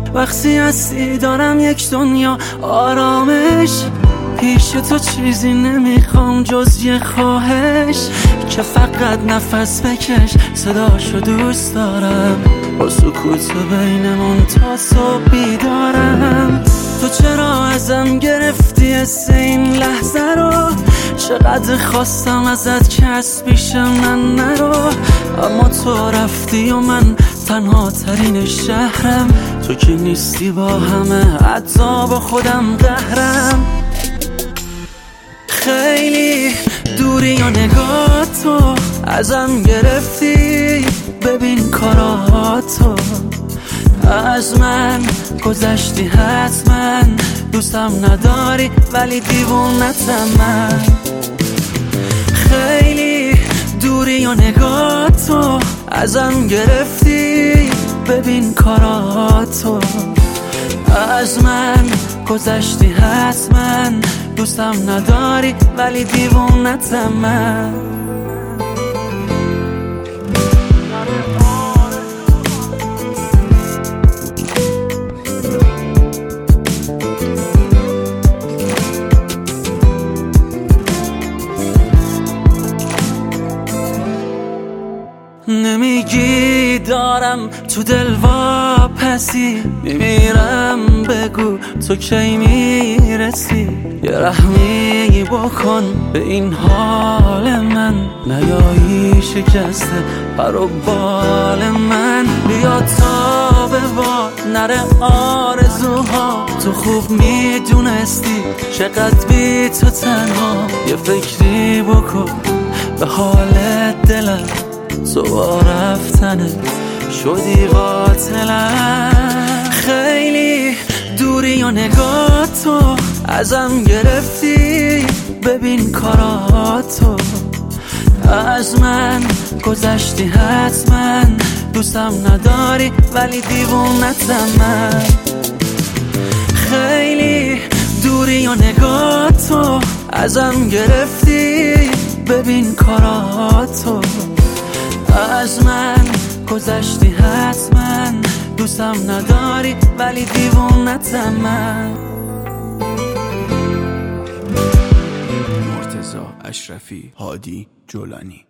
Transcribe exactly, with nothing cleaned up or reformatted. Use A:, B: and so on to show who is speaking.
A: وقتی هستی دارم یک دنیا آرامش. پیش تو چیزی نمیخوام جز یه خواهش که فقط نفس بکش، صداشو دوست دارم. با سکوت بینمون تا صبح بیدارم. تو چرا ازم گرفتی حس این لحظه رو؟ چقدر خواستم ازت که از پیش من نرو، اما تو رفتی و من تنها ترین شهرم. تو که نیستی با همه حتی با خودم قهرم. خیلی دوری و نگاه تو ازم گرفتی، ببین کاراتو از من گذشتی حتما. دوستم نداری ولی دیوونتم من. خیلی دوری و نگاه تو ازم گرفتی، ببین کاراتو از من گذشتی حتما. دوستم نداری ولی دیوونتم من. نمیگی دارم تو دل واپسی، میمیرم بگو تو کی میرسی. یه رحمی بکن به این حال من، نیایی شکسته پر و بال من. بیا تا به با نره آرزوها، تو خوب میدونستی چقدر بی تو تنها. یه فکری بکن به حال دلم، تو با رفتنت شدی قاتلم. خیلی دوری و نگاه تو ازم گرفتی، ببین کاراتو از من گذشتی حتما. دوستم نداری ولی دیوونتم من. خیلی دوری و نگاه تو ازم گرفتی، ببین کاراتو از من گذشتی حتما. دوستم نداری ولی دیوونتم من.
B: مرتضی اشرفی، هادی جولانی.